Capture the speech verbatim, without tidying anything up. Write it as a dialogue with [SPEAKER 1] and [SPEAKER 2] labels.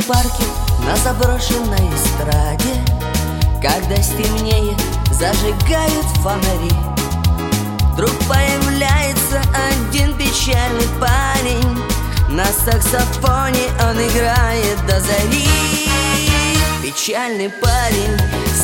[SPEAKER 1] парке на заброшенной эстраде, когда стемнеет, зажигают фонари. Вдруг появляется один печальный парень. На саксофоне он играет до зари. Печальный парень